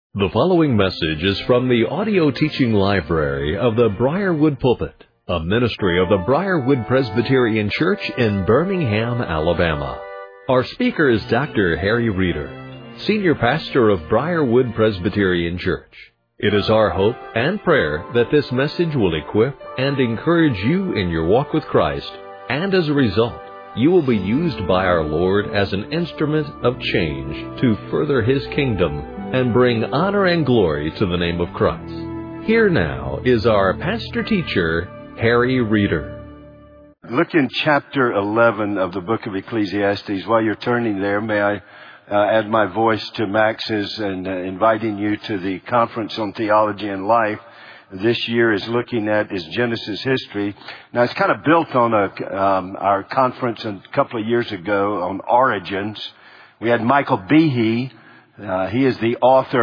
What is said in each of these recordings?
The following message is from the audio teaching library of the Briarwood Pulpit, a ministry of the Briarwood Presbyterian Church in Birmingham, Alabama. Our speaker is Dr. Harry Reeder, Senior Pastor of Briarwood Presbyterian Church. It is our hope and prayer that this message will equip and encourage you in your walk with Christ, and as a result, you will be used by our Lord as an instrument of change to further His kingdom and bring honor and glory to the name of Christ. Here now is our pastor-teacher, Harry Reeder. Look in chapter 11 of the book of Ecclesiastes. While you're turning there, may I add my voice to Max's and inviting you to the Conference on Theology and Life. This year is looking at is Genesis history. Now, it's kind of built on our conference a couple of years ago on Origins. We had Michael Behe. He is the author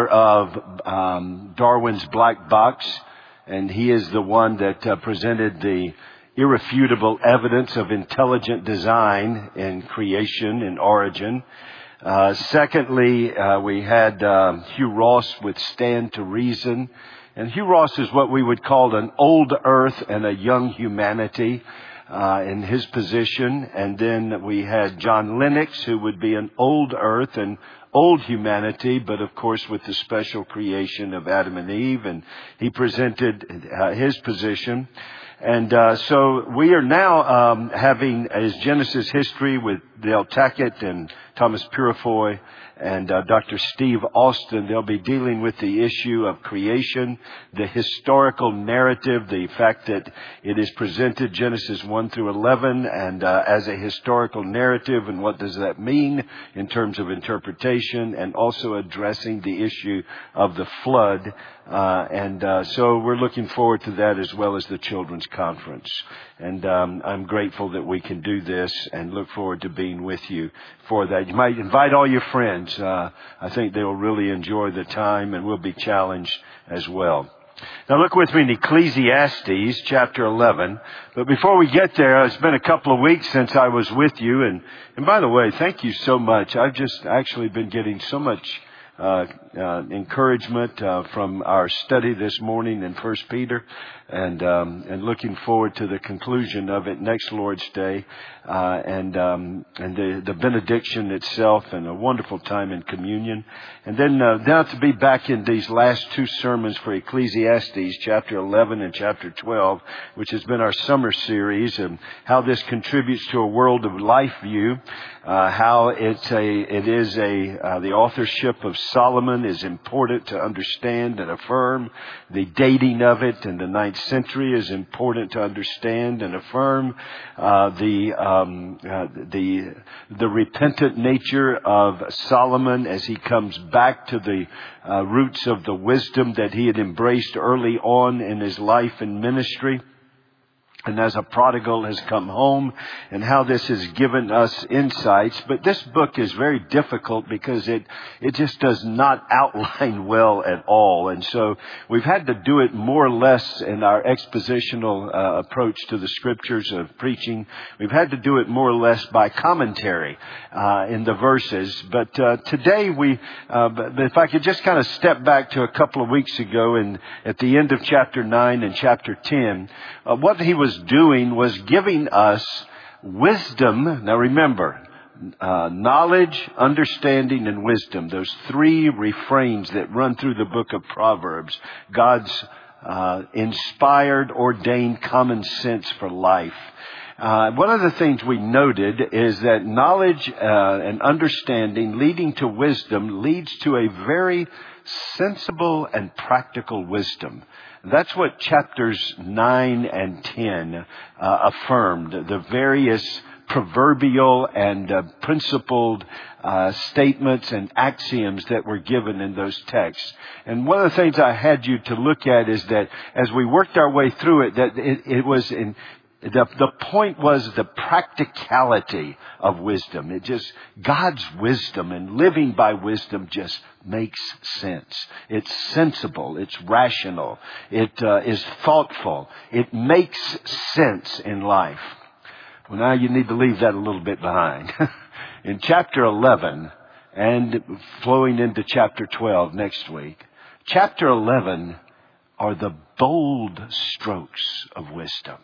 of Darwin's Black Box, and he is the one that presented the irrefutable evidence of intelligent design in creation and origin. Secondly, we had Hugh Ross with Stand to Reason. And Hugh Ross is what we would call an old earth and a young humanity in his position. And then we had John Lennox, who would be an old earth and old humanity, but of course with the special creation of Adam and Eve. And he presented his position. And so we are now having as Genesis history with Dale Tackett and Thomas Purifoy and Dr. Steve Austin. They'll be dealing with the issue of creation, the historical narrative, the fact that it is presented Genesis 1 through 11 and as a historical narrative, and what does that mean in terms of interpretation, and also addressing the issue of the flood. So we're looking forward to that, as well as the children's conference. And I'm grateful that we can do this and look forward to being with you for that. You might invite all your friends. I think they will really enjoy the time, and we'll be challenged as well. Now look with me in Ecclesiastes chapter 11. But before we get there, it's been a couple of weeks since I was with you. And by the way, thank you so much. I've just actually been getting so much encouragement from our study this morning in 1 Peter, and looking forward to the conclusion of it next Lord's Day, and the benediction itself, and a wonderful time in communion. And then now to be back in these last two sermons for Ecclesiastes, chapter 11 and chapter 12, which has been our summer series, and how this contributes to a world of life view, how the authorship of Solomon is important to understand and affirm. The dating of it in the 9th century is important to understand and affirm. The repentant nature of Solomon as he comes back to the roots of the wisdom that he had embraced early on in his life and ministry, and as a prodigal has come home, and how this has given us insights. But this book is very difficult because it just does not outline well at all. And so we've had to do it more or less in our expositional approach to the scriptures of preaching. We've had to do it more or less by commentary in the verses. But today if I could just kind of step back to a couple of weeks ago, and at the end of chapter 9 and chapter 10, what he was doing was giving us wisdom. Now remember, knowledge, understanding, and wisdom. Those three refrains that run through the book of Proverbs. God's inspired, ordained common sense for life. One of the things we noted is that knowledge and understanding leading to wisdom leads to a very sensible and practical wisdom. That's what chapters 9 and 10 affirmed. The various proverbial and principled statements and axioms that were given in those texts. And one of the things I had you to look at is that as we worked our way through it, that it was in... The point was the practicality of wisdom. It just, God's wisdom and living by wisdom just makes sense. It's sensible. It's rational. It is thoughtful. It makes sense in life. Well, now you need to leave that a little bit behind. In chapter 11 and flowing into chapter 12 next week, Chapter 11 are the bold strokes of wisdom.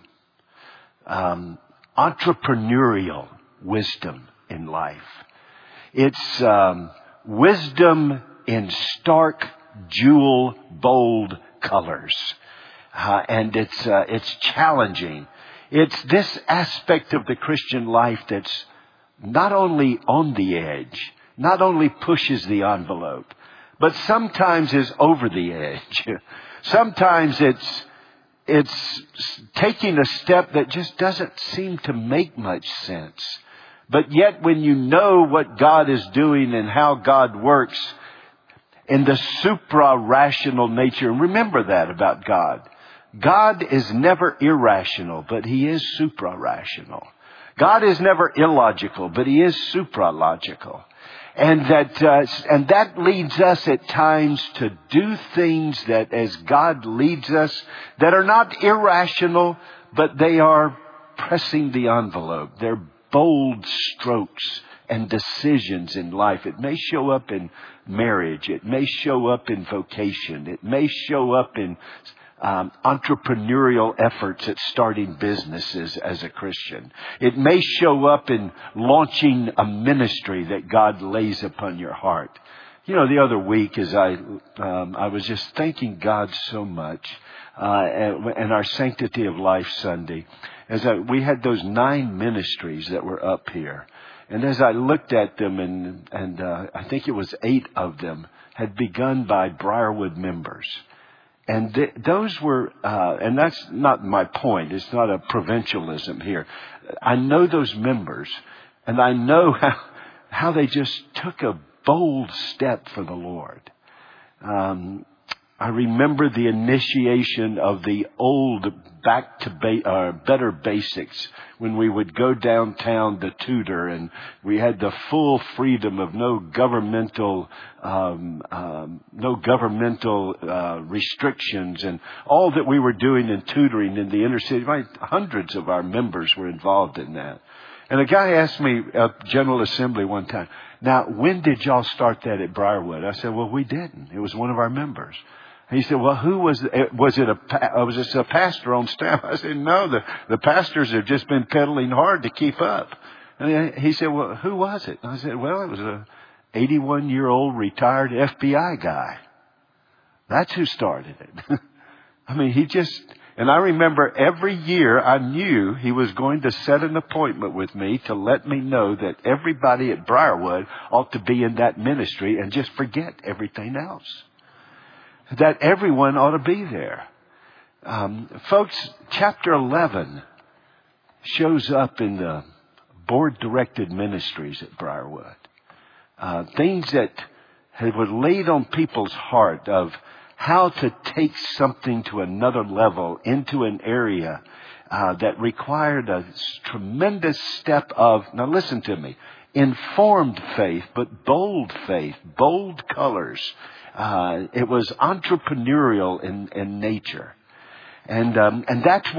Entrepreneurial wisdom in life. It's wisdom in stark, jewel, bold colors. And it's challenging. It's this aspect of the Christian life that's not only on the edge, not only pushes the envelope, but sometimes is over the edge. Sometimes it's taking a step that just doesn't seem to make much sense. But yet when you know what God is doing and how God works in the supra-rational nature, and remember that about God. God is never irrational, but He is supra-rational. God is never illogical, but He is supra-logical. And that leads us at times to do things that as God leads us that are not irrational, but they are pressing the envelope. They're bold strokes and decisions in life. It may show up in marriage. It may show up in vocation. It may show up in entrepreneurial efforts at starting businesses as a Christian. It may show up in launching a ministry that God lays upon your heart. You know, the other week as I was just thanking God so much in our Sanctity of Life Sunday, we had those 9 ministries that were up here. And as I looked at them, and I think it was 8 of them had begun by Briarwood members. And those were, and that's not my point. It's not a provincialism here. I know those members, and I know how they just took a bold step for the Lord. I remember the initiation of the old back to better basics when we would go downtown to Tudor, and we had the full freedom of no governmental restrictions, and all that we were doing in tutoring in the inner city. Hundreds of our members were involved in that. And a guy asked me at General Assembly one time, "Now, when did y'all start that at Briarwood?" I said, "Well, we didn't. It was one of our members." He said, "Well, who was it? Was it a pastor on staff?" I said, "No, the pastors have just been pedaling hard to keep up." And he said, "Well, who was it?" I said, "Well, it was a 81-year-old retired FBI guy. That's who started it." I mean, and I remember every year I knew he was going to set an appointment with me to let me know that everybody at Briarwood ought to be in that ministry and just forget everything else. That everyone ought to be there. Folks, chapter 11 shows up in the board-directed ministries at Briarwood. Things that were laid on people's heart of how to take something to another level into an area that required a tremendous step of, now listen to me, informed faith, but bold faith, bold colors. It was entrepreneurial in nature. And that's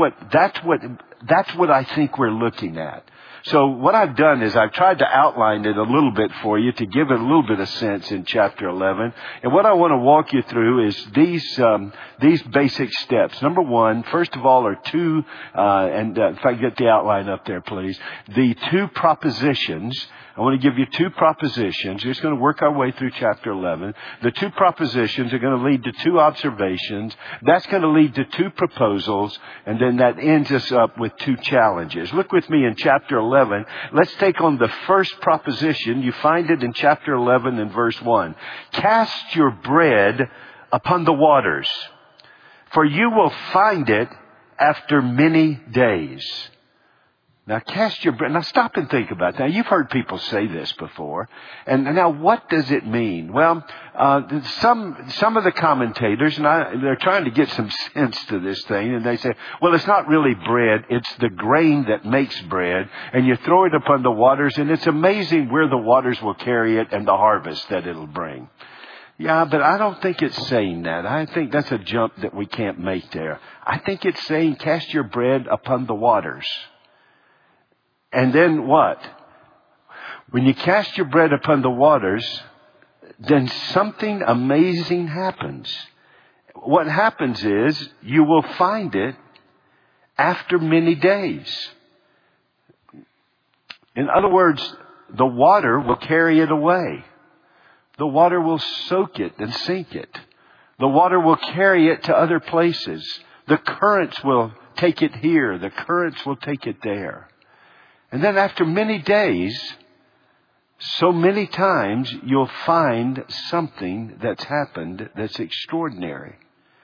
what I think we're looking at. So what I've done is I've tried to outline it a little bit for you to give it a little bit of sense in chapter 11. And what I want to walk you through is these basic steps. Number one, first of all, are two, if I get the outline up there, please. The 2 propositions. I want to give you 2 propositions. We're just going to work our way through chapter 11. The 2 propositions are going to lead to 2 observations. That's going to lead to 2 proposals. And then that ends us up with 2 challenges. Look with me in chapter 11. Let's take on the first proposition. You find it in chapter 11 and verse 1. Cast your bread upon the waters, for you will find it after many days. Now cast your bread. Now stop and think about that. Now you've heard people say this before. And now what does it mean? Well, some of the commentators, and they're trying to get some sense to this thing, and they say, well, it's not really bread. It's the grain that makes bread. And you throw it upon the waters, and it's amazing where the waters will carry it and the harvest that it'll bring. Yeah, but I don't think it's saying that. I think that's a jump that we can't make there. I think it's saying cast your bread upon the waters. And then what? When you cast your bread upon the waters, then something amazing happens. what happens is you will find it after many days. In other words, the water will carry it away. The water will soak it and sink it. The water will carry it to other places. The currents will take it here. The currents will take it there. And then after many days, so many times, you'll find something that's happened that's extraordinary.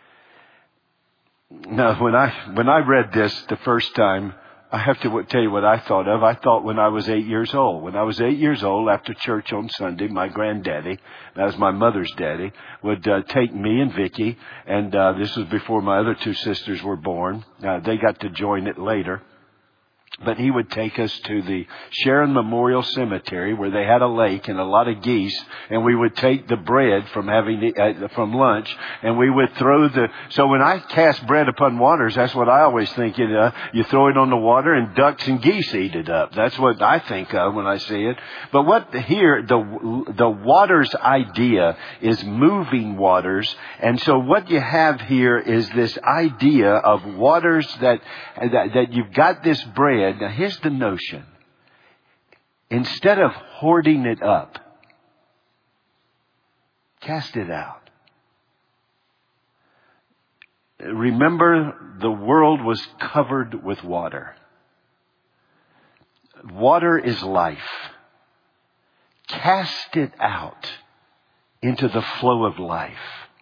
Now, when I read this the first time, I have to tell you what I thought of. I thought when I was 8 years old. When I was 8 years old, after church on Sunday, my granddaddy, that was my mother's daddy, would take me and Vicky, and this was before my other two sisters were born. They got to join it later. But he would take us to the Sharon Memorial Cemetery where they had a lake and a lot of geese, and we would take the bread from from lunch, and we would throw so when I cast bread upon waters, that's what I always think you throw it on the water and ducks and geese eat it up. That's what I think of when I see it. But the waters idea is moving waters, and so what you have here is this idea of waters that you've got this bread. Now, here's the notion. Instead of hoarding it up, cast it out. Remember, the world was covered with water. Water is life. Cast it out into the flow of life.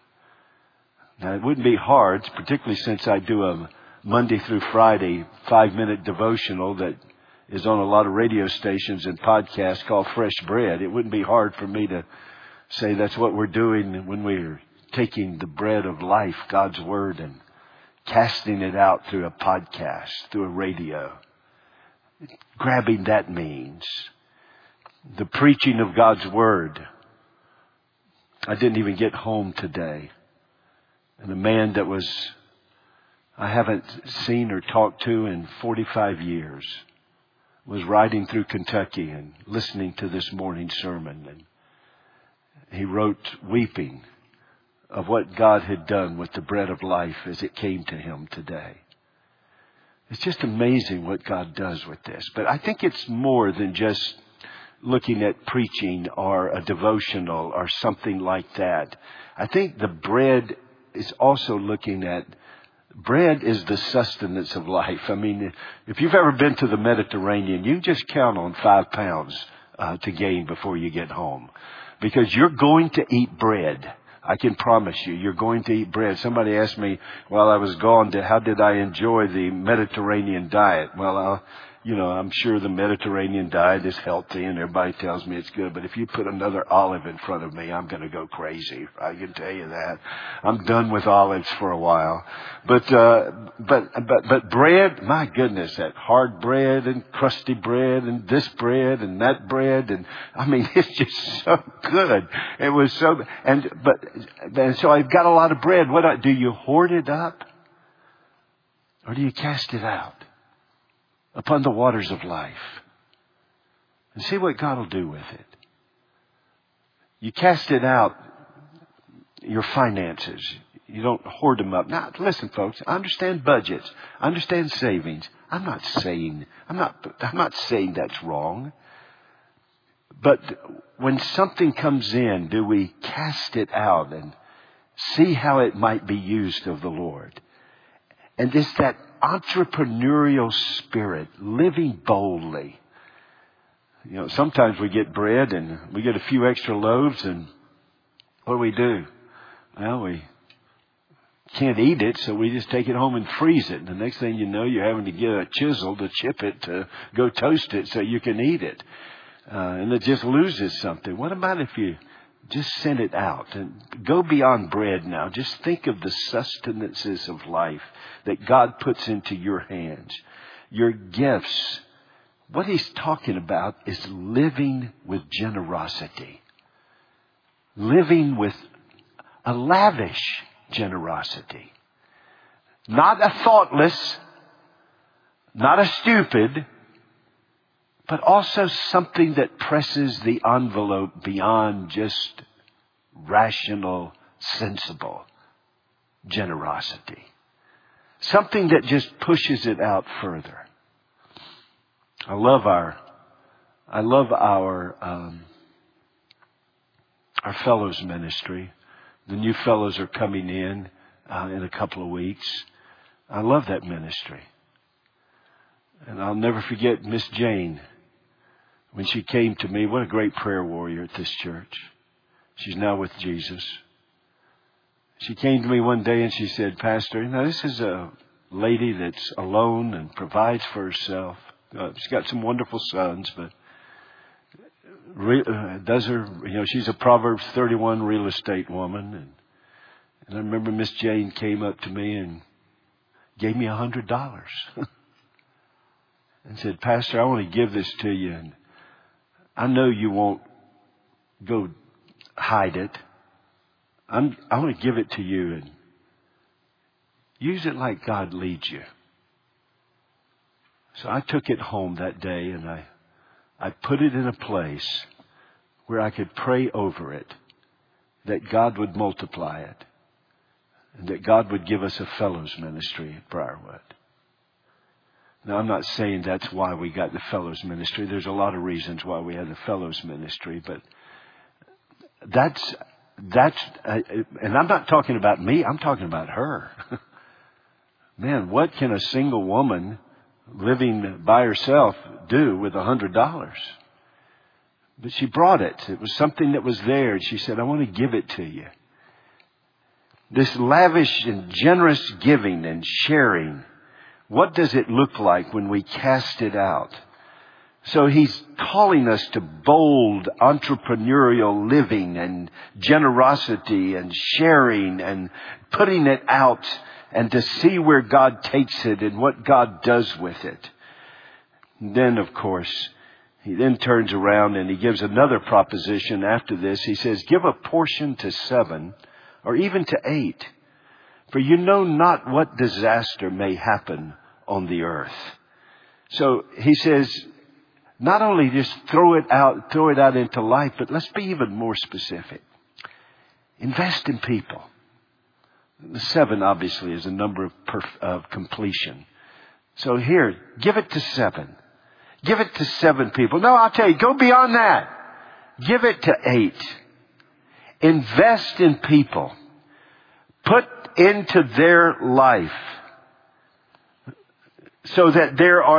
Now, it wouldn't be hard, particularly since I do a Monday through Friday 5-minute devotional that is on a lot of radio stations and podcasts called Fresh Bread. It wouldn't be hard for me to say that's what we're doing when we're taking the bread of life, God's Word, and casting it out through a podcast, through a radio. Grabbing that means the preaching of God's Word. I didn't even get home today. And a man that I haven't seen or talked to in 45 years was riding through Kentucky and listening to this morning's sermon. And he wrote, weeping, of what God had done with the bread of life as it came to him today. It's just amazing what God does with this. But I think it's more than just looking at preaching or a devotional or something like that. I think the bread is also looking at bread is the sustenance of life. I mean, if you've ever been to the Mediterranean, you just count on 5 pounds to gain before you get home. Because you're going to eat bread. I can promise you, you're going to eat bread. Somebody asked me while I was gone, how did I enjoy the Mediterranean diet? Well, I'm sure the Mediterranean diet is healthy and everybody tells me it's good. But if you put another olive in front of me, I'm going to go crazy. I can tell you that. I'm done with olives for a while. But bread, my goodness, that hard bread and crusty bread and this bread and that bread. And I mean, it's just so good. It was so, and so I've got a lot of bread. Do you hoard it up or do you cast it out upon the waters of life and see what God will do with it? You cast it out, your finances. You don't hoard them up. Now, listen, folks, I understand budgets. I understand savings. I'm not saying that's wrong. But when something comes in, do we cast it out and see how it might be used of the Lord? And it's that entrepreneurial spirit, living boldly. Sometimes we get bread and we get a few extra loaves, and what do? Well, we can't eat it, so we just take it home and freeze it. And the next thing you know, you're having to get a chisel to chip it to go toast it so you can eat it. And it just loses something. What about if you just send it out and go beyond bread now? Just think of the sustenances of life that God puts into your hands. Your gifts. What he's talking about is living with generosity. Living with a lavish generosity. Not a thoughtless, not a stupid, but also something that presses the envelope beyond just rational, sensible. generosity. Something that just pushes it out further. I love our fellows ministry. The new fellows are coming in a couple of weeks. I love that ministry. And I'll never forget Miss Jane. When she came to me, what a great prayer warrior at this church. She's now with Jesus. She came to me one day and she said, Pastor, this is a lady that's alone and provides for herself. She's got some wonderful sons, but she's a Proverbs 31 real estate woman. And I remember Miss Jane came up to me and gave me $100 and said, Pastor, I want to give this to you. And I know you won't go hide it. I want to give it to you and use it like God leads you. So I took it home that day and I put it in a place where I could pray over it, that God would multiply it, and that God would give us a fellows ministry at Briarwood. Now, I'm not saying that's why we got the fellows ministry. There's a lot of reasons why we had the fellows ministry, but that's, and I'm not talking about me, I'm talking about her. Man, what can a single woman living by herself do with $100? But she brought it. It was something that was there. And she said, I want to give it to you. This lavish and generous giving and sharing, what does it look like when we cast it out? So he's calling us to bold entrepreneurial living and generosity and sharing and putting it out and to see where God takes it and what God does with it. And then, of course, he then turns around and he gives another proposition after this. He says, give a portion to 7 or even to 8, for you know not what disaster may happen on the earth. So he says, not only just throw it out into life, but let's be even more specific. Invest in people. The 7 obviously is a number of completion. So here, give it to 7. Give it to 7 people. No, I'll tell you, go beyond that. Give it to 8. Invest in people. Put into their life so that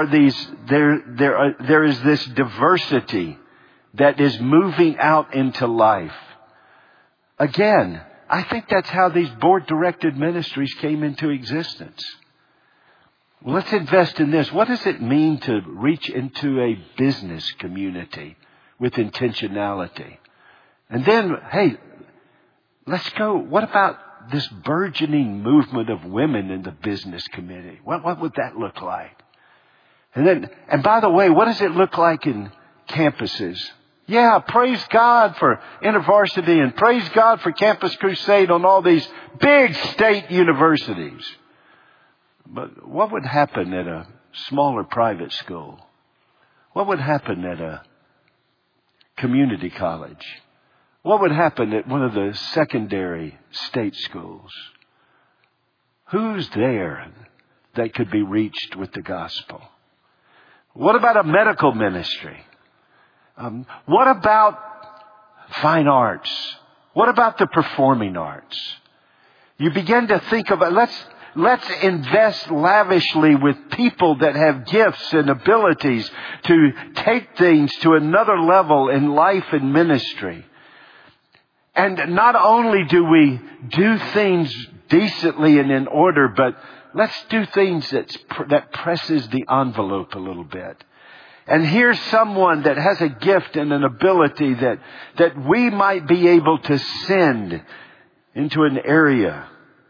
there is this diversity that is moving out into life. Again, I think that's how these board-directed ministries came into existence. Well, let's invest in this. What does it mean to reach into a business community with intentionality? And then, hey, let's go. What about this burgeoning movement of women in the business community? What would that look like? And by the way, what does it look like in campuses? Yeah, praise God for InterVarsity and praise God for Campus Crusade on all these big state universities. But what would happen at a smaller private school? What would happen at a community college? What would happen at one of the secondary state schools? Who's there that could be reached with the gospel? What about a medical ministry? What about fine arts? What about the performing arts? You begin to think about, let's invest lavishly with people that have gifts and abilities to take things to another level in life and ministry. And not only do we do things decently and in order, but let's do things that presses the envelope a little bit. And here's someone that has a gift and an ability that we might be able to send into an area.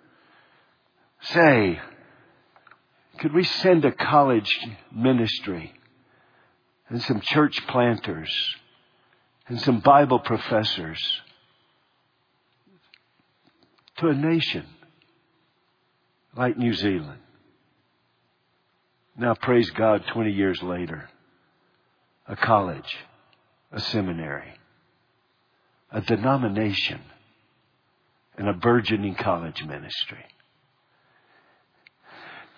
Say, could we send a college ministry and some church planters and some Bible professors to a nation like New Zealand? Now, praise God, 20 years later, a college, a seminary, a denomination, and a burgeoning college ministry.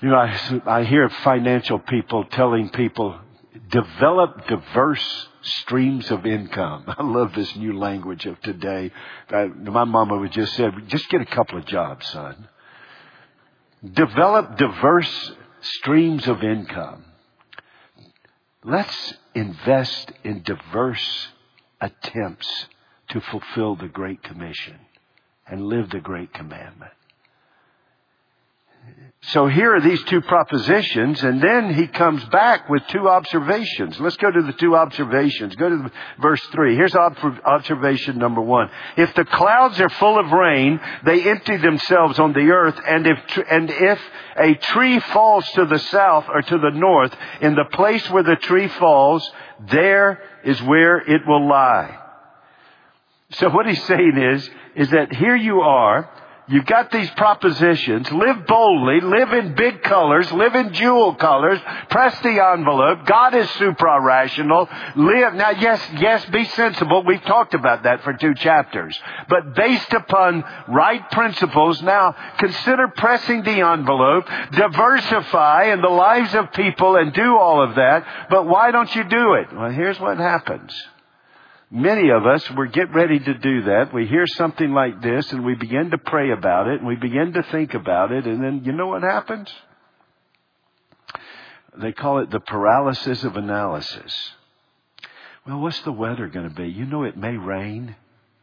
You know, I hear financial people telling people, develop diverse streams of income. I love this new language of today. My mama would just say, just get a couple of jobs, son. Develop diverse streams of income. Let's invest in diverse attempts to fulfill the Great Commission and live the Great Commandment. So here are these two propositions, and then he comes back with two observations. Let's go to the two observations. Go to verse 3. Here's observation number 1. If the clouds are full of rain, they empty themselves on the earth, and if a tree falls to the south or to the north, in the place where the tree falls, there is where it will lie. So what he's saying is that here you are. You've got these propositions. Live boldly. Live in big colors. Live in jewel colors. Press the envelope. God is supra-rational. Live. Now, yes, be sensible. We've talked about that for 2 chapters. But based upon right principles, now consider pressing the envelope. Diversify in the lives of people and do all of that. But why don't you do it? Well, here's what happens. Many of us, we get ready to do that. We hear something like this and we begin to pray about it and we begin to think about it. And then you know what happens? They call it the paralysis of analysis. Well, what's the weather going to be? You know, it may rain.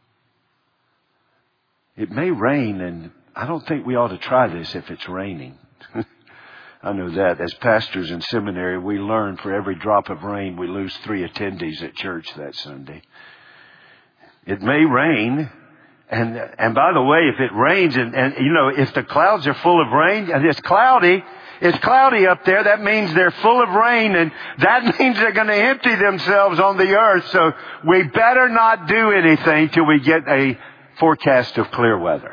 It may rain, and I don't think we ought to try this if it's raining. I know that. As pastors in seminary, we learn for every drop of rain, we lose 3 attendees at church that Sunday. It may rain. And by the way, if it rains and you know, if the clouds are full of rain and it's cloudy up there, that means they're full of rain, and that means they're going to empty themselves on the earth. So we better not do anything till we get a forecast of clear weather.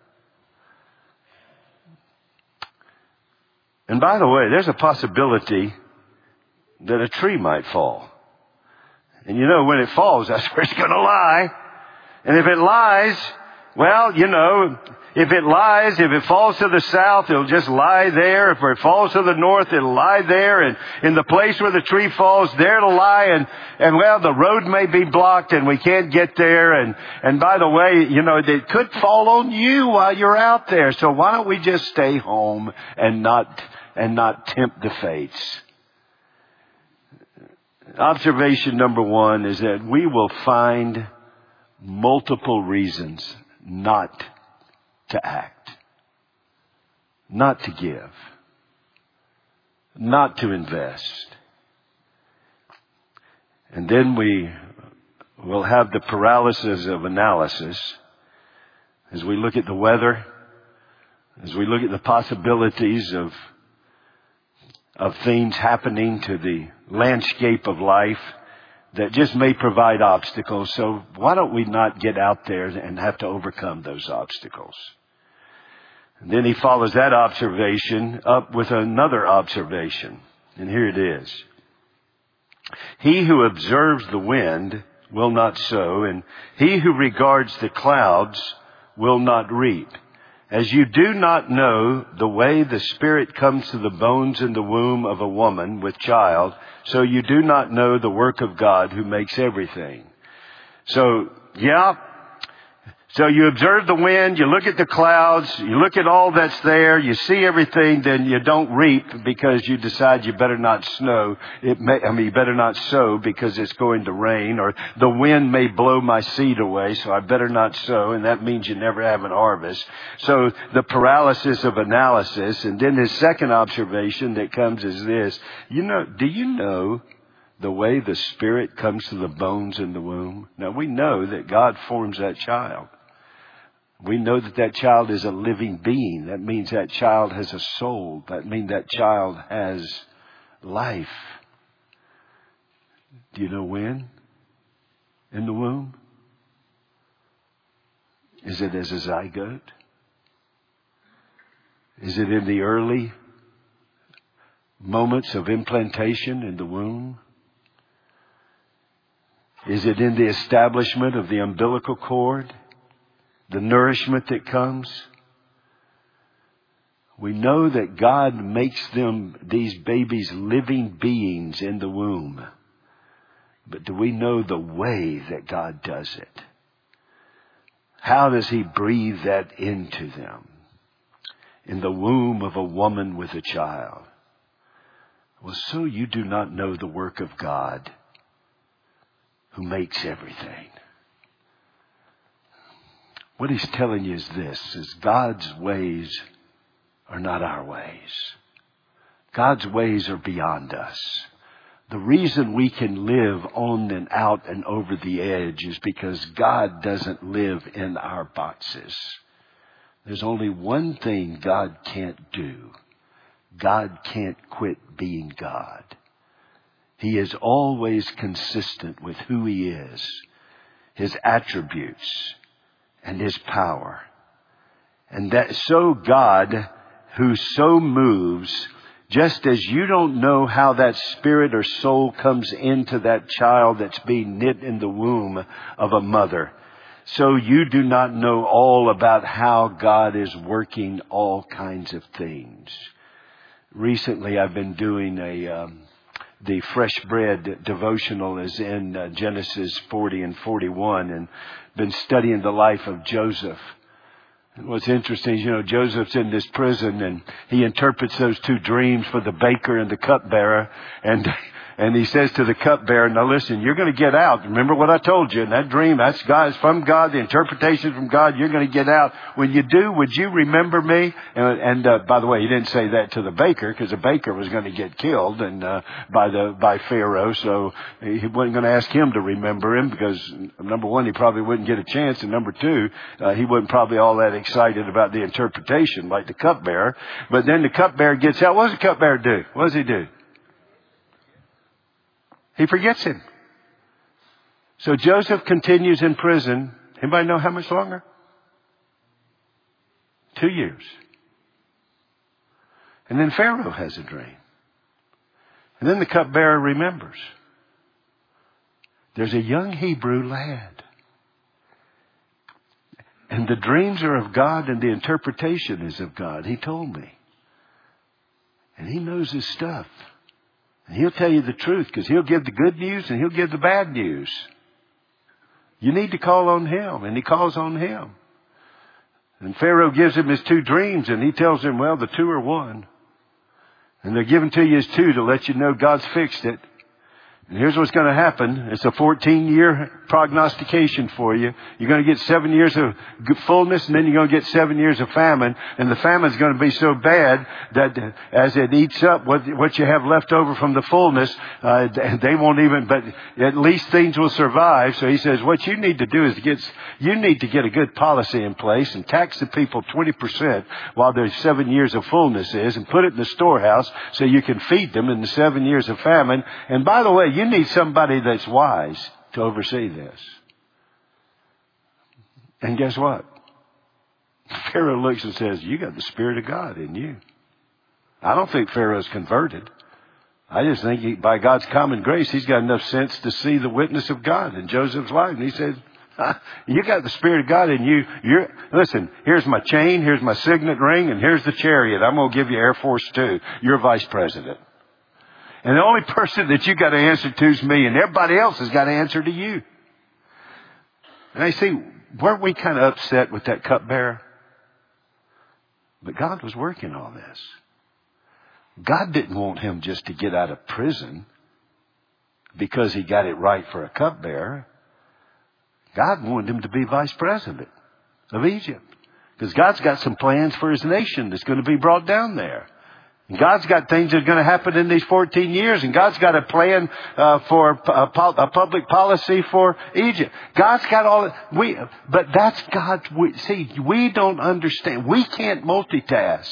And by the way, there's a possibility that a tree might fall. And you know, when it falls, that's where it's going to lie. And if it lies, well, you know, if it falls to the south, it'll just lie there. If it falls to the north, it'll lie there. And in the place where the tree falls, there it'll lie. And well, the road may be blocked and we can't get there. And by the way, you know, it could fall on you while you're out there. So why don't we just stay home and not tempt the fates? Observation number 1 is that we will find multiple reasons not to act, not to give, not to invest. And then we will have the paralysis of analysis as we look at the weather, as we look at the possibilities of things happening to the landscape of life that just may provide obstacles. So why don't we not get out there and have to overcome those obstacles? And then he follows that observation up with another observation. And here it is. He who observes the wind will not sow, and he who regards the clouds will not reap. As you do not know the way the Spirit comes to the bones in the womb of a woman with child, so you do not know the work of God who makes everything. So you observe the wind, you look at the clouds, you look at all that's there, you see everything, then you don't reap because you decide you better not sow. You better not sow because it's going to rain, or the wind may blow my seed away, so I better not sow, and that means you never have an harvest. So the paralysis of analysis. And then his second observation that comes is this. Do you know the way the Spirit comes to the bones in the womb? Now we know that God forms that child. We know that child is a living being. That means that child has a soul. That means that child has life. Do you know when? In the womb? Is it as a zygote? Is it in the early moments of implantation in the womb? Is it in the establishment of the umbilical cord? The nourishment that comes? We know that God makes these babies, living beings in the womb. But do we know the way that God does it? How does He breathe that into them? In the womb of a woman with a child. Well, so you do not know the work of God, who makes everything. What He's telling you is this, is God's ways are not our ways. God's ways are beyond us. The reason we can live on and out and over the edge is because God doesn't live in our boxes. There's only one thing God can't do. God can't quit being God. He is always consistent with who He is, His attributes, and His power. And that so God, who so moves, just as you don't know how that spirit or soul comes into that child that's being knit in the womb of a mother, so you do not know all about how God is working all kinds of things. Recently I've been doing the Fresh Bread devotional is in Genesis 40 and 41, and been studying the life of Joseph. And what's interesting is, Joseph's in this prison and he interprets those two dreams for the baker and the cupbearer. And he says to the cupbearer, now listen, you're going to get out. Remember what I told you in that dream? That's God, it's from God. The interpretation from God. You're going to get out. When you do, would you remember me? And by the way, he didn't say that to the baker because the baker was going to get killed by Pharaoh. So he wasn't going to ask him to remember him because number one, he probably wouldn't get a chance. And number two, he wasn't probably all that excited about the interpretation like the cupbearer. But then the cupbearer gets out. What does the cupbearer do? What does he do? He forgets him. So Joseph continues in prison. Anybody know how much longer? 2 years. And then Pharaoh has a dream. And then the cupbearer remembers. There's a young Hebrew lad. And the dreams are of God and the interpretation is of God. He told me. And he knows his stuff. And he'll tell you the truth because he'll give the good news and he'll give the bad news. You need to call on him, and he calls on him. And Pharaoh gives him his 2 dreams and he tells him, well, the 2 are one. And they're given to you as 2 to let you know God's fixed it. And here's what's going to happen. It's a 14-year prognostication for you. You're going to get 7 years of fullness, and then you're going to get 7 years of famine. And the famine's going to be so bad that as it eats up what you have left over from the fullness, they won't even, but at least things will survive. So he says, what you need to do is you need to get a good policy in place and tax the people 20% while there's 7 years of fullness is, and put it in the storehouse so you can feed them in the 7 years of famine. And by the way, you need somebody that's wise to oversee this. And guess what? Pharaoh looks and says, you got the Spirit of God in you. I don't think Pharaoh's converted. I just think by God's common grace, he's got enough sense to see the witness of God in Joseph's life. And he says, you got the Spirit of God in you. Listen, here's my chain, here's my signet ring, and here's the chariot. I'm going to give you Air Force 2. You're vice president. And the only person that you got to answer to is me, and everybody else has got to answer to you. And I see, weren't we kind of upset with that cupbearer? But God was working all this. God didn't want him just to get out of prison because he got it right for a cupbearer. God wanted him to be vice president of Egypt because God's got some plans for his nation that's going to be brought down there. And God's got things that are going to happen in these 14 years. And God's got a plan for a public policy for Egypt. God's got all but that's God's. We don't understand. We can't multitask.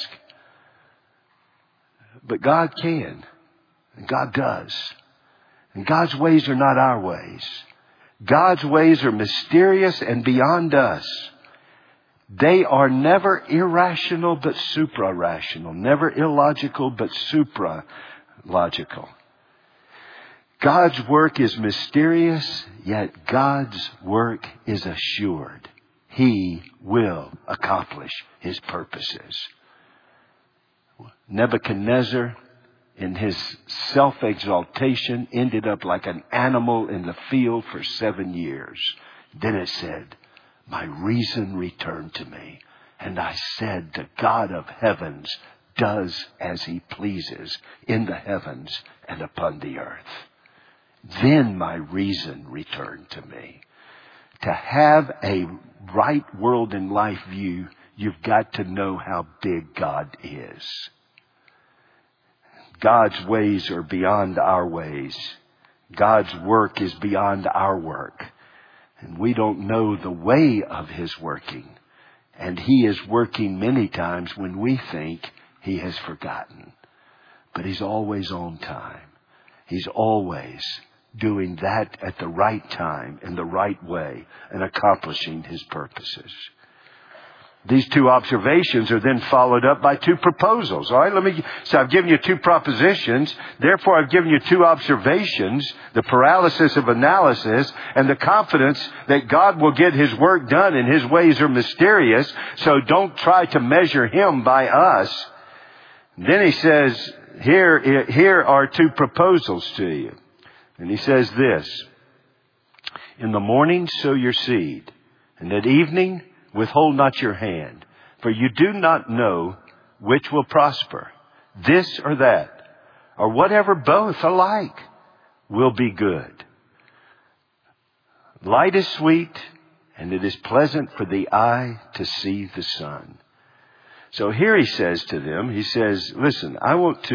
But God can. And God does. And God's ways are not our ways. God's ways are mysterious and beyond us. They are never irrational but supra-rational. Never illogical but supra-logical. God's work is mysterious, yet God's work is assured. He will accomplish his purposes. Nebuchadnezzar, in his self-exaltation, ended up like an animal in the field for 7 years. Then it said, my reason returned to me. And I said, the God of heavens does as he pleases in the heavens and upon the earth. Then my reason returned to me. To have a right world and life view, you've got to know how big God is. God's ways are beyond our ways. God's work is beyond our work. And we don't know the way of his working. And he is working many times when we think he has forgotten. But he's always on time. He's always doing that at the right time, in the right way, and accomplishing his purposes. These two observations are then followed up by two proposals. All right, so I've given you two propositions. Therefore, I've given you two observations, the paralysis of analysis and the confidence that God will get his work done and his ways are mysterious. So don't try to measure him by us. Then he says, here are two proposals to you. And he says this, in the morning sow your seed, and at evening withhold not your hand, for you do not know which will prosper, this or that, or whatever, both alike will be good. Light is sweet, and it is pleasant for the eye to see the sun. So here he says to them, he says, listen, I want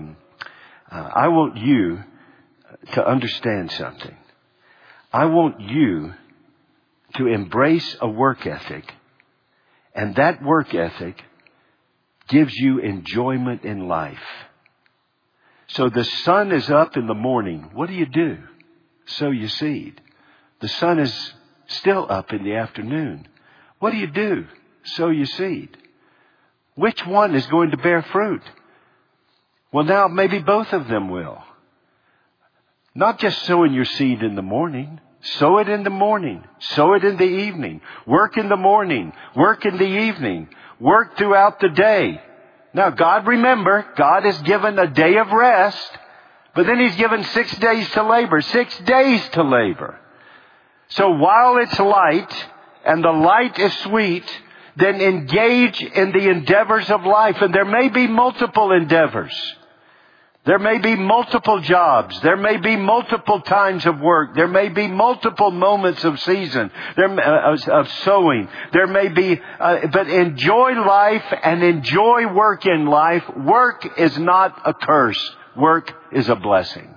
you to understand something. I want you to embrace a work ethic, and that work ethic gives you enjoyment in life. So the sun is up in the morning. What do? Sow your seed. The sun is still up in the afternoon. What do? Sow your seed. Which one is going to bear fruit? Well, now maybe both of them will. Not just sowing your seed in the morning. Sow it in the morning. Sow it in the evening. Work in the morning. Work in the evening. Work throughout the day. Now, remember, God has given a day of rest, but then he's given 6 days to labor. 6 days to labor. So while it's light, and the light is sweet, then engage in the endeavors of life. And there may be multiple endeavors. There may be multiple jobs. There may be multiple times of work. There may be multiple moments of season, of sowing. There may be, but enjoy life and enjoy work in life. Work is not a curse. Work is a blessing.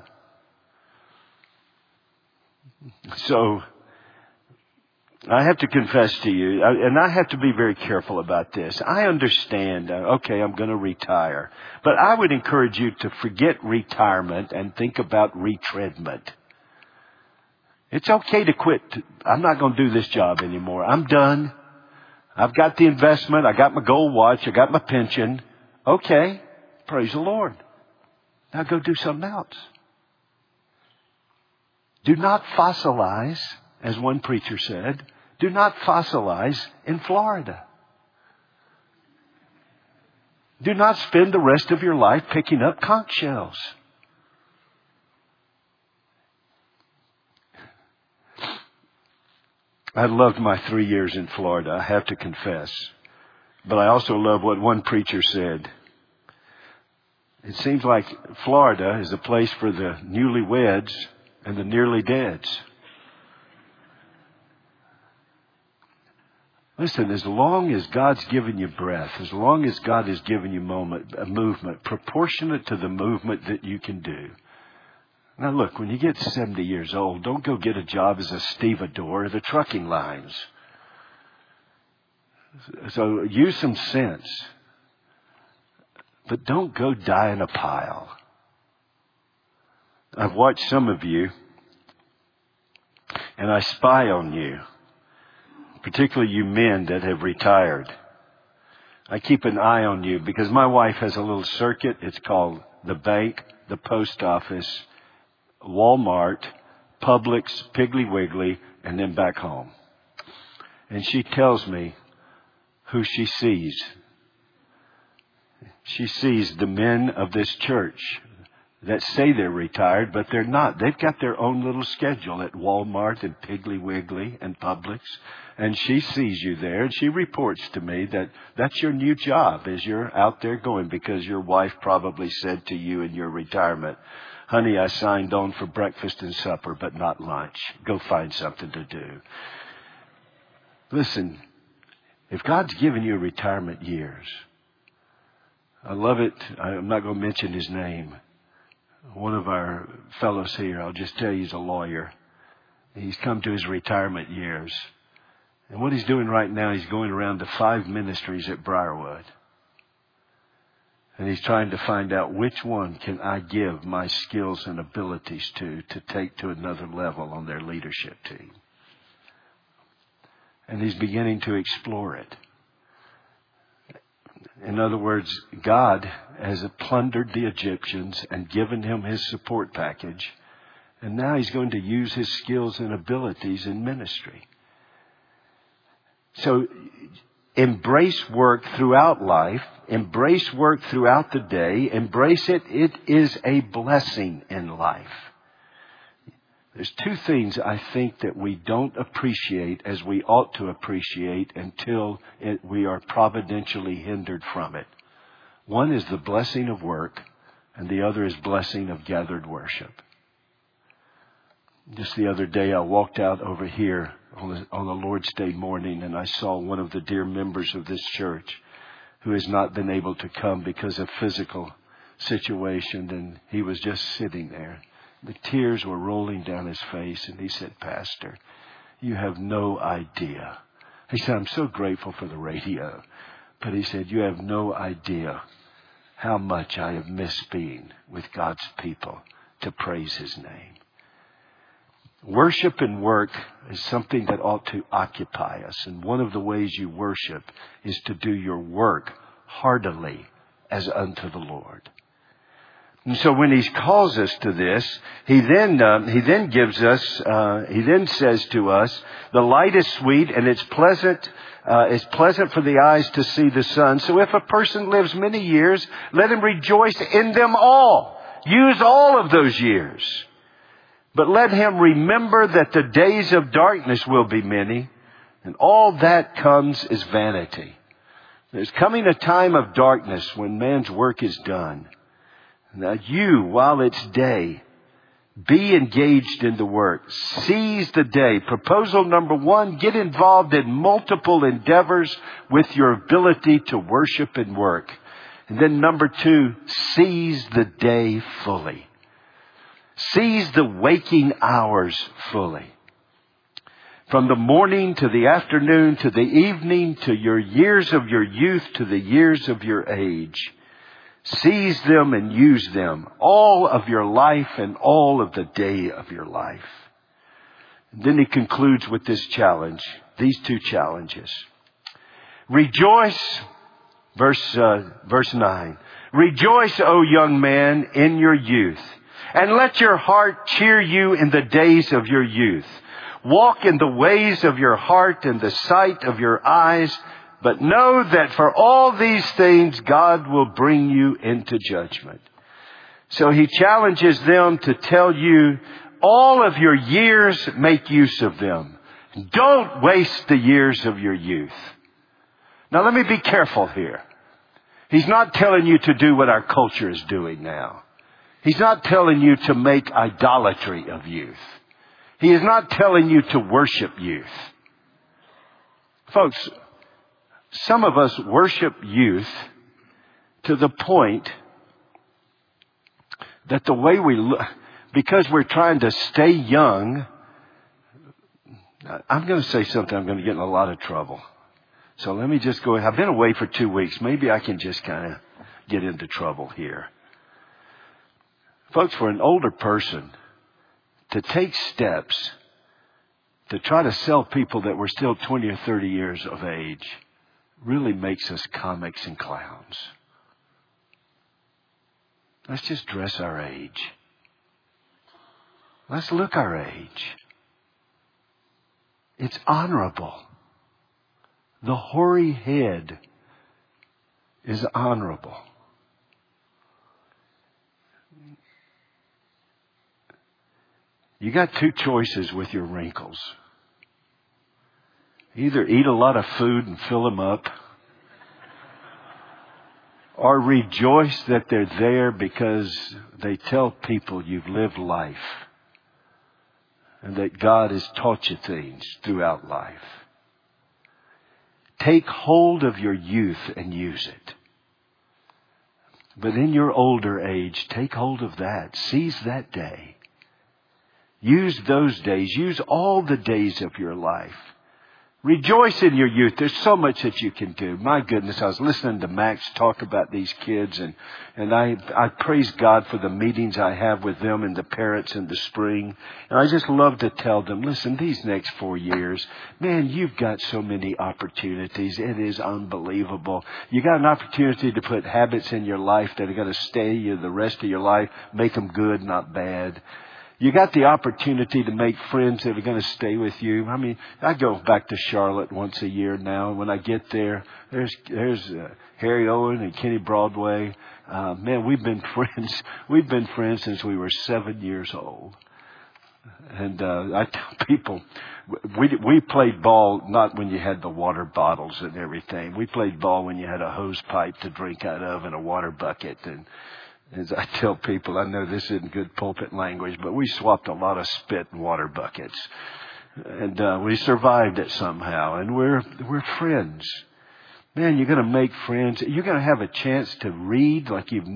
So, I have to confess to you, and I have to be very careful about this. I understand, okay, I'm going to retire. But I would encourage you to forget retirement and think about retreadment. It's okay to quit. I'm not going to do this job anymore. I'm done. I've got the investment. I got my gold watch. I got my pension. Okay, praise the Lord. Now go do something else. Do not fossilize, as one preacher said. Do not fossilize in Florida. Do not spend the rest of your life picking up conch shells. I loved my 3 years in Florida, I have to confess. But I also love what one preacher said. It seems like Florida is a place for the newlyweds and the nearly deads. Listen, as long as God's given you breath, as long as God has given you a movement proportionate to the movement that you can do. Now look, when you get 70 years old, don't go get a job as a stevedore at the trucking lines. So use some sense. But don't go die in a pile. I've watched some of you, and I spy on you. Particularly you men that have retired. I keep an eye on you because my wife has a little circuit. It's called the bank, the post office, Walmart, Publix, Piggly Wiggly, and then back home. And she tells me who she sees. She sees the men of this church that say they're retired, but they're not. They've got their own little schedule at Walmart and Piggly Wiggly and Publix. And she sees you there, and she reports to me that that's your new job as you're out there going, because your wife probably said to you in your retirement, honey, I signed on for breakfast and supper, but not lunch. Go find something to do. Listen, if God's given you retirement years, I love it. I'm not going to mention his name. One of our fellows here, I'll just tell you, he's a lawyer. He's come to his retirement years. And what he's doing right now, he's going around to 5 ministries at Briarwood. And he's trying to find out which one can I give my skills and abilities to take to another level on their leadership team. And he's beginning to explore it. In other words, God has plundered the Egyptians and given him his support package. And now he's going to use his skills and abilities in ministry. So embrace work throughout life. Embrace work throughout the day. Embrace it. It is a blessing in life. There's 2 things I think that we don't appreciate as we ought to appreciate until we are providentially hindered from it. One is the blessing of work, and the other is blessing of gathered worship. Just the other day, I walked out over here on the Lord's Day morning, and I saw one of the dear members of this church who has not been able to come because of physical situation, and he was just sitting there. The tears were rolling down his face, and he said, Pastor, you have no idea. He said, I'm so grateful for the radio. But he said, you have no idea how much I have missed being with God's people to praise his name. Worship and work is something that ought to occupy us. And one of the ways you worship is to do your work heartily as unto the Lord. And so when he calls us to this, he then says to us, the light is sweet and it's pleasant for the eyes to see the sun. So if a person lives many years, let him rejoice in them all. Use all of those years. But let him remember that the days of darkness will be many, and all that comes is vanity. There's coming a time of darkness when man's work is done. Now you, while it's day, be engaged in the work. Seize the day. Proposal number 1, get involved in multiple endeavors with your ability to worship and work. And then number 2, seize the day fully. Seize the waking hours fully. From the morning to the afternoon to the evening to your years of your youth to the years of your age. Seize them and use them, all of your life and all of the day of your life. And then he concludes with this challenge, these 2 challenges. Rejoice, verse 9. Rejoice, O young man, in your youth, and let your heart cheer you in the days of your youth. Walk in the ways of your heart and the sight of your eyes, but know that for all these things, God will bring you into judgment. So he challenges them to tell you, all of your years, make use of them. Don't waste the years of your youth. Now let me be careful here. He's not telling you to do what our culture is doing now. He's not telling you to make idolatry of youth. He is not telling you to worship youth. Folks, some of us worship youth to the point that the way we look, because we're trying to stay young, I'm going to say something, I'm going to get in a lot of trouble. So let me just go. I've been away for 2 weeks. Maybe I can just kind of get into trouble here. Folks, for an older person to take steps to try to sell people that were still 20 or 30 years of age really makes us comics and clowns. Let's just dress our age. Let's look our age. It's honorable. The hoary head is honorable. You got two choices with your wrinkles. Either eat a lot of food and fill them up, or rejoice that they're there because they tell people you've lived life and that God has taught you things throughout life. Take hold of your youth and use it. But in your older age, take hold of that. Seize that day. Use those days. Use all the days of your life. Rejoice in your youth. There's so much that you can do. My goodness, I was listening to Max talk about these kids, and I praise God for the meetings I have with them and the parents in the spring. And I just love to tell them, listen, these next 4 years, man, you've got so many opportunities. It is unbelievable. You got an opportunity to put habits in your life that are going to stay you the rest of your life, make them good, not bad. You got the opportunity to make friends that are going to stay with you. I mean, I go back to Charlotte once a year now. And when I get there, there's Harry Owen and Kenny Broadway. Man, we've been friends. We've been friends since we were 7 years old. And I tell people, we played ball not when you had the water bottles and everything. We played ball when you had a hose pipe to drink out of and a water bucket. And as I tell people, I know this isn't good pulpit language, but we swapped a lot of spit and water buckets. And we survived it somehow. And we're friends. Man, you're going to make friends. You're going to have a chance to read like you're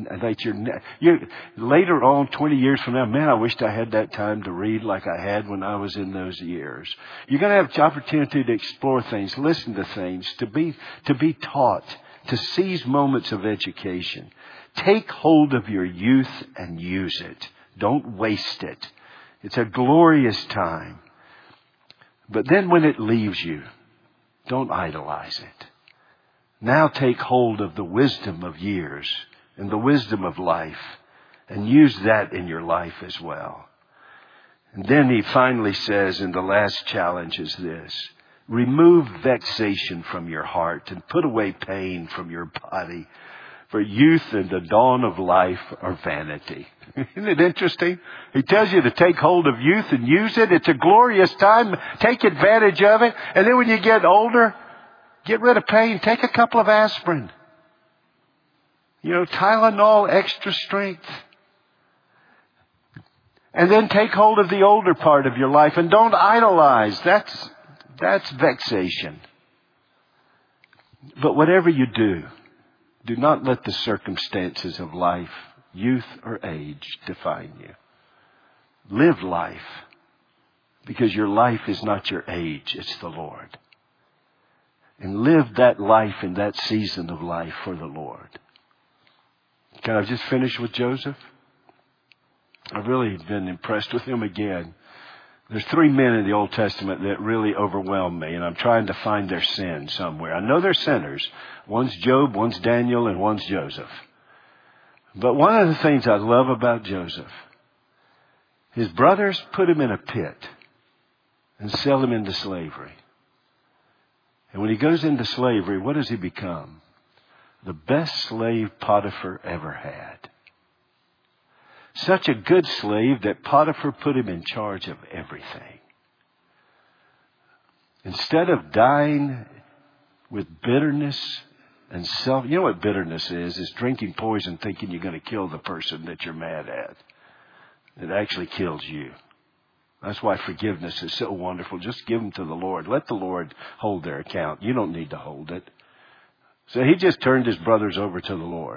later on, 20 years from now. Man, I wished I had that time to read like I had when I was in those years. You're going to have the opportunity to explore things, listen to things, to be taught, to seize moments of education. Take hold of your youth and use it. Don't waste it. It's a glorious time. But then when it leaves you, don't idolize it. Now take hold of the wisdom of years and the wisdom of life and use that in your life as well. And then he finally says, and the last challenge is this: remove vexation from your heart and put away pain from your body. For youth and the dawn of life are vanity. Isn't it interesting? He tells you to take hold of youth and use it. It's a glorious time. Take advantage of it. And then when you get older, get rid of pain. Take a couple of aspirin. Tylenol, extra strength. And then take hold of the older part of your life. And don't idolize. That's vexation. But whatever you do not let the circumstances of life, youth or age, define you. Live life, because your life is not your age, it's the Lord. And live that life in that season of life for the Lord. Can I just finish with Joseph? I've really been impressed with him again. There's 3 men in the Old Testament that really overwhelm me, and I'm trying to find their sin somewhere. I know they're sinners. One's Job, one's Daniel, and one's Joseph. But one of the things I love about Joseph, his brothers put him in a pit and sell him into slavery. And when he goes into slavery, what does he become? The best slave Potiphar ever had. Such a good slave that Potiphar put him in charge of everything. Instead of dying with bitterness and self... You know what bitterness is? It's drinking poison thinking you're going to kill the person that you're mad at. It actually kills you. That's why forgiveness is so wonderful. Just give them to the Lord. Let the Lord hold their account. You don't need to hold it. So he just turned his brothers over to the Lord.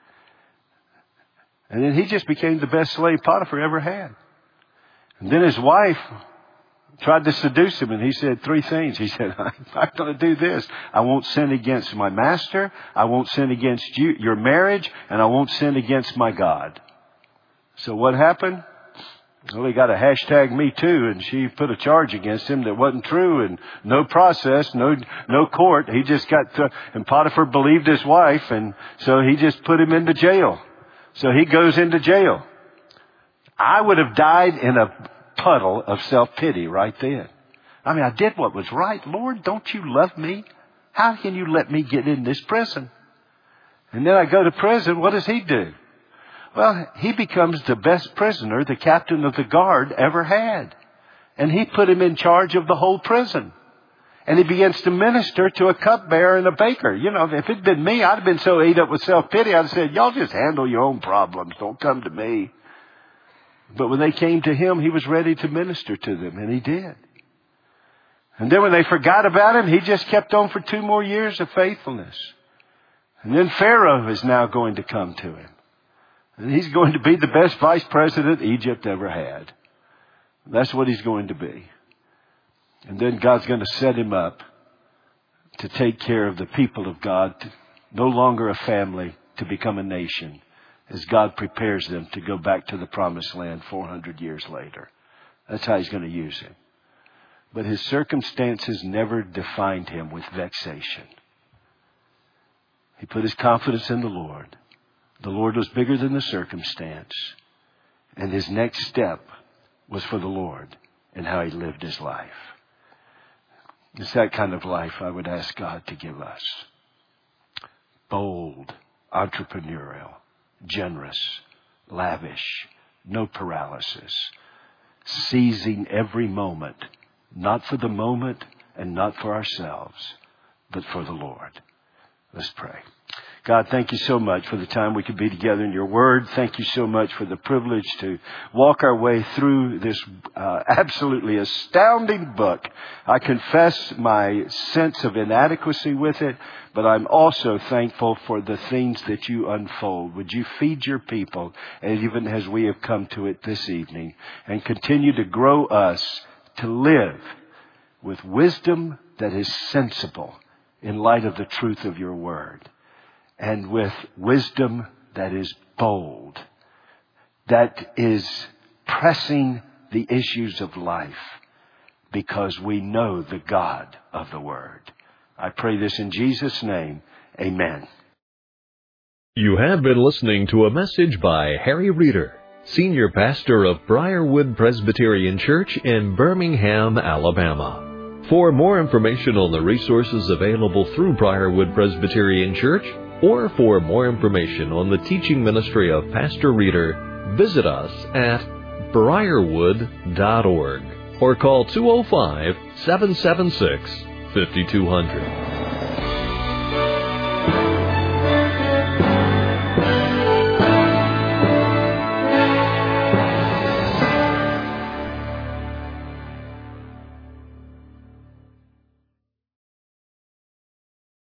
And then he just became the best slave Potiphar ever had. And then his wife tried to seduce him, and he said 3 things. He said, I'm not going to do this. I won't sin against my master. I won't sin against you, your marriage, and I won't sin against my God. So what happened? Well, he got a hashtag Me Too, and she put a charge against him that wasn't true, and no process, no court. He just and Potiphar believed his wife, and so he just put him into jail. So he goes into jail. I would have died in a puddle of self-pity right then. I mean, I did what was right. Lord, don't you love me? How can you let me get in this prison? And then I go to prison. What does he do? Well, he becomes the best prisoner the captain of the guard ever had. And he put him in charge of the whole prison. And he begins to minister to a cupbearer and a baker. You know, if it'd been me, I'd have been so ate up with self-pity, I'd have said, y'all just handle your own problems. Don't come to me. But when they came to him, he was ready to minister to them, and he did. And then when they forgot about him, he just kept on for 2 more years of faithfulness. And then Pharaoh is now going to come to him. And he's going to be the best vice president Egypt ever had. That's what he's going to be. And then God's going to set him up to take care of the people of God, no longer a family, to become a nation, as God prepares them to go back to the promised land 400 years later. That's how he's going to use him. But his circumstances never defined him with vexation. He put his confidence in the Lord. The Lord was bigger than the circumstance. And his next step was for the Lord and how he lived his life. It's that kind of life I would ask God to give us. Bold, entrepreneurial, generous, lavish, no paralysis. Seizing every moment, not for the moment and not for ourselves, but for the Lord. Let's pray. God, thank you so much for the time we could be together in your word. Thank you so much for the privilege to walk our way through this absolutely astounding book. I confess my sense of inadequacy with it, but I'm also thankful for the things that you unfold. Would you feed your people, and even as we have come to it this evening, and continue to grow us to live with wisdom that is sensible in light of the truth of your word. And with wisdom that is bold, that is pressing the issues of life, because we know the God of the Word. I pray this in Jesus' name. Amen. You have been listening to a message by Harry Reeder, Senior Pastor of Briarwood Presbyterian Church in Birmingham, Alabama. For more information on the resources available through Briarwood Presbyterian Church, or for more information on the teaching ministry of Pastor Reeder, visit us at briarwood.org or call 205-776-5200.